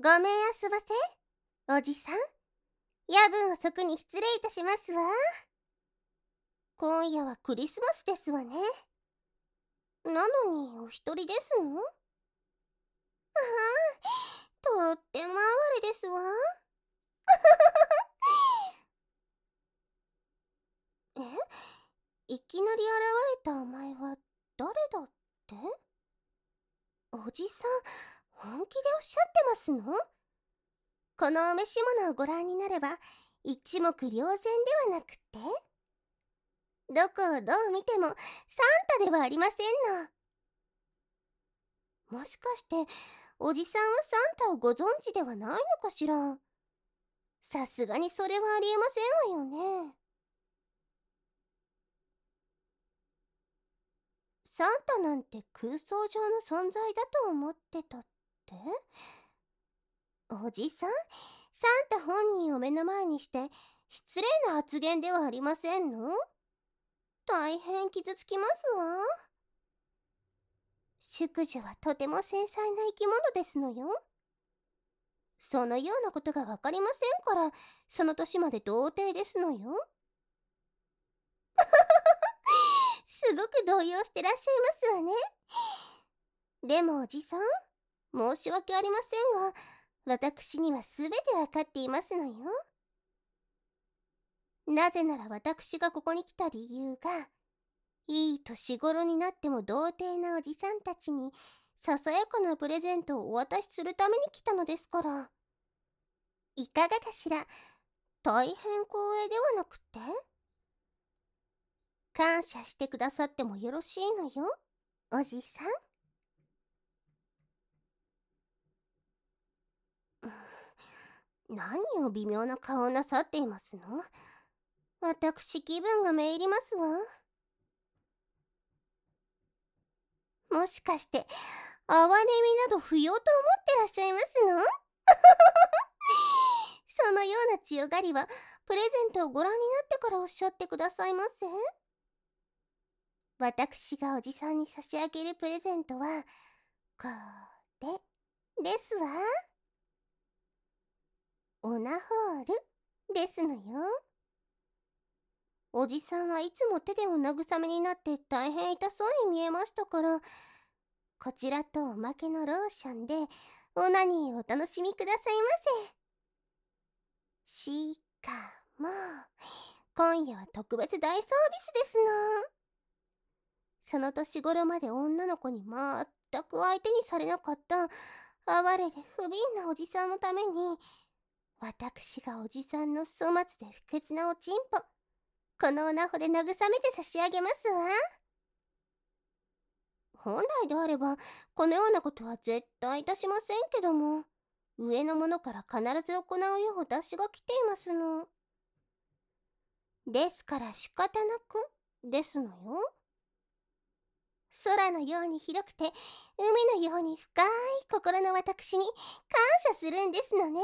ごめんあそばせ、おじさん。夜分遅くに失礼いたしますわ。今夜はクリスマスですわね。なのにお一人ですの？とっても哀れですわ。え、いきなり現れたお前は誰だって？おじさん、本気でおっしゃってますの？このお召し物をご覧になれば一目瞭然ではなくて、どこをどう見てもサンタではありませんの。もしかしておじさんはサンタをご存知ではないのかしら。さすがにそれはありえませんわよね。サンタなんて空想上の存在だと思ってたって？おじさん、サンタ本人を目の前にして失礼な発言ではありませんの？大変傷つきますわ。淑女はとても繊細な生き物ですのよ。そのようなことがわかりませんから、その年まで童貞ですのよ。すごく動揺してらっしゃいますわね。でもおじさん、申し訳ありませんが、私にはすべてわかっていますのよ。なぜなら私がここに来た理由が、いい年頃になっても童貞なおじさんたちにささやかなプレゼントをお渡しするために来たのですから。いかがかしら？大変光栄ではなくて？感謝してくださってもよろしいのよ、おじさん。何を微妙な顔をなさっていますの？私気分がめいりますわ。もしかして哀れみなど不要と思ってらっしゃいますの？そのような強がりはプレゼントをご覧になってからおっしゃってくださいませ。私がおじさんに差し上げるプレゼントはこれですわ。オナホールですのよ。おじさんはいつも手でお慰めになって大変痛そうに見えましたから、こちらとおまけのローションでオナニーをお楽しみくださいませ。しかも今夜は特別大サービスですの。その年頃まで女の子に全く相手にされなかった哀れで不憫なおじさんのために、私がおじさんの粗末で不潔なおちんぽ、このオナホで慰めて差し上げますわ。本来であればこのようなことは絶対いたしませんけども、上の者から必ず行うよう私が来ていますの。ですから仕方なくですのよ。空のように広くて海のように深い心の私に感謝するんですのね。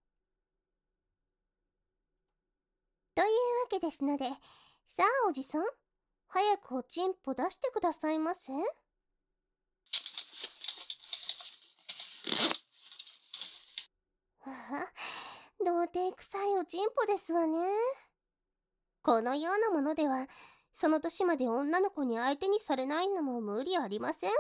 というわけですので、さあおじさん、早くおちんぽ出してくださいませ。童貞臭いおちんぽですわね。このようなものではその年まで女の子に相手にされないのも無理ありませんわ。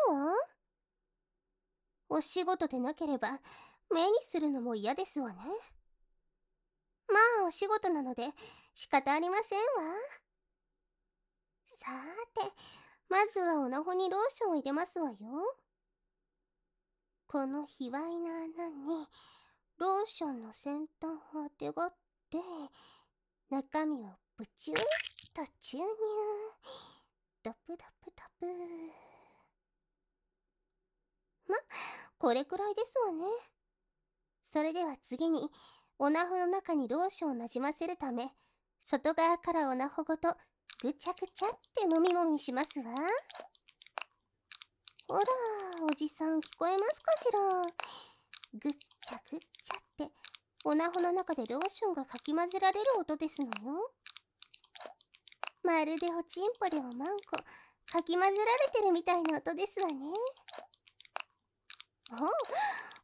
お仕事でなければ目にするのも嫌ですわね。まあお仕事なので仕方ありませんわ。さーて、まずはオナホにローションを入れますわよ。この卑猥な穴にローションの先端をあてがって中身をブチューッと注入。ドプドプドプ。ま、これくらいですわね。それでは次にオナホの中にローションをなじませるため、外側からオナホごとぐちゃぐちゃってもみもみしますわ。ほら、おじさん聞こえますかしら。ぐっちゃぐっちゃってオナホの中でローションがかき混ぜられる音ですのよ。まるでおちんぽでおまんこかき混ぜられてるみたいな音ですわね。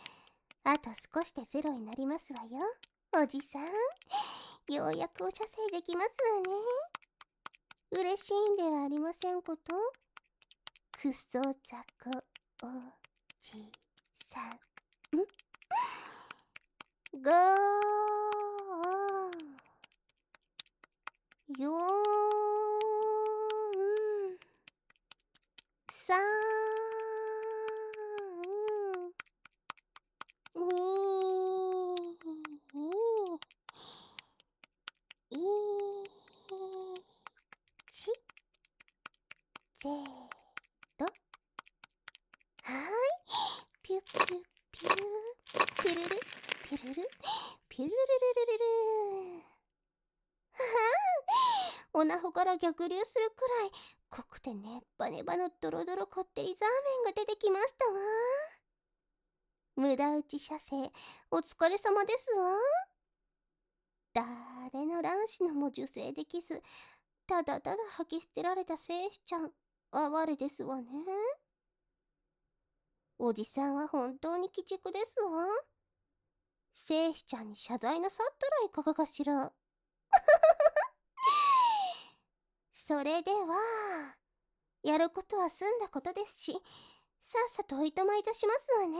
あと少しでゼロになりますわよ、おじさん。ようやくお射精できますわね。嬉しいんではありませんこと。クソザコおじさん。ごーよーんさーんに1ゼロ。はーい、ピュッピュッピュー、ピュルルピュルルピュルルルルルル。おなほから逆流するくらい濃くてねっばねばのドロドロこってりザーメンが出てきましたわ。無駄打ち射精お疲れ様ですわ。誰の卵子のも受精できず、ただただ吐き捨てられた精子ちゃん、哀れですわね。おじさんは本当に鬼畜ですわ。精子ちゃんに謝罪なさったらいかがかしら。それではやることは済んだことですし、さっさとおいとまいたしますわね。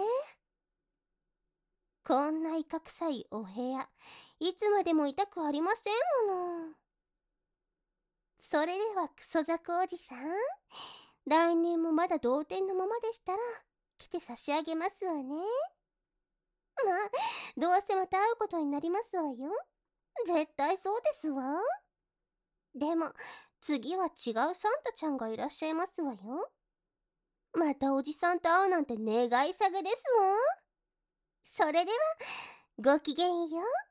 こんないかくさいお部屋、いつまでもいたくありませんもの。それではクソザコおじさん、来年もまだ同点のままでしたら来て差し上げますわね。まあ、どうせまた会うことになりますわよ。絶対そうですわ。でも次は違うサンタちゃんがいらっしゃいますわよ。またおじさんと会うなんて願い下げですわ。それではごきげんよう。